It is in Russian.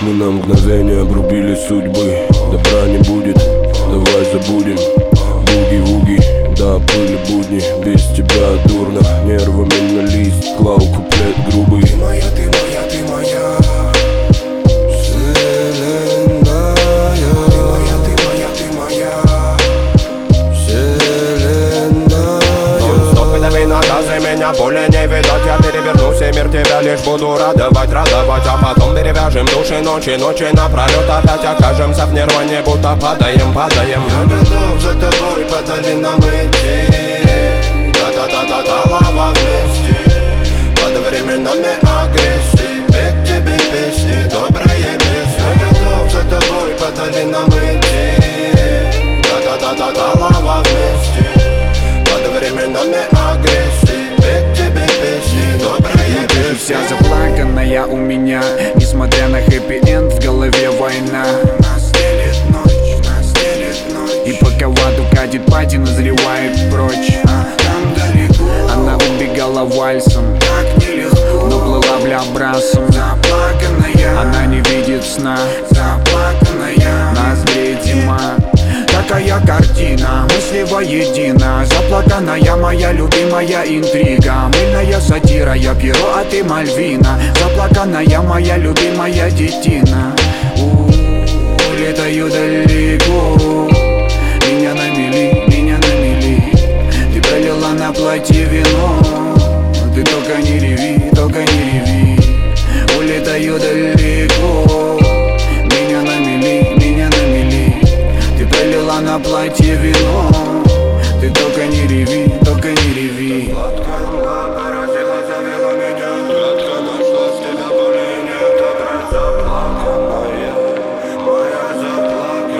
Мы на мгновение обрубили судьбы. Добра не будет, давай забудем. Буги-вуги, да, были будни. Без тебя дурно, нервами на лист клал куплет грубый. Ты моя, ты моя, ты моя вселенная. Ты моя, ты моя, ты моя вселенная. Нон-стоп дави на газы, меня более не видать. Я перевернусь и мир тебя лишь буду радовать. А потом перевяжем души ночи напролет. Опять окажемся в нирване, будто падаем. Я готов за тобой по долинам идти. Да-да-да-да-да, лава вместе. Под временами агрессии. Петь тебе песни, добрые песни. Я готов за тобой по долинам идти. Да-да-да-да-да, лава вместе. Под временами агрессии. Петь тебе песни, добрые песни. Вся заплаканная у меня, несмотря на хэппи-энд, в голове война. Нас делит ночь. И пока в аду катит пати, назревает прочь. Там далеко, Она убегала вальсом, так нелегко. но плыла бля брасом. Заплаканная, Она не видит сна, заплаканная. нас греет зима. Такая картина, мысли воедино. Заплаканная моя любимая интрига. Мыльная сатира, я Пьеро, а ты Мальвина. Заплаканная моя любимая детина. Улетаю далеко. Меня намели. Ты пролила на платье вино. Ты только не реви. Улетаю далеко. Меня намели. Ты пролила на платье вино. Ты только не реви.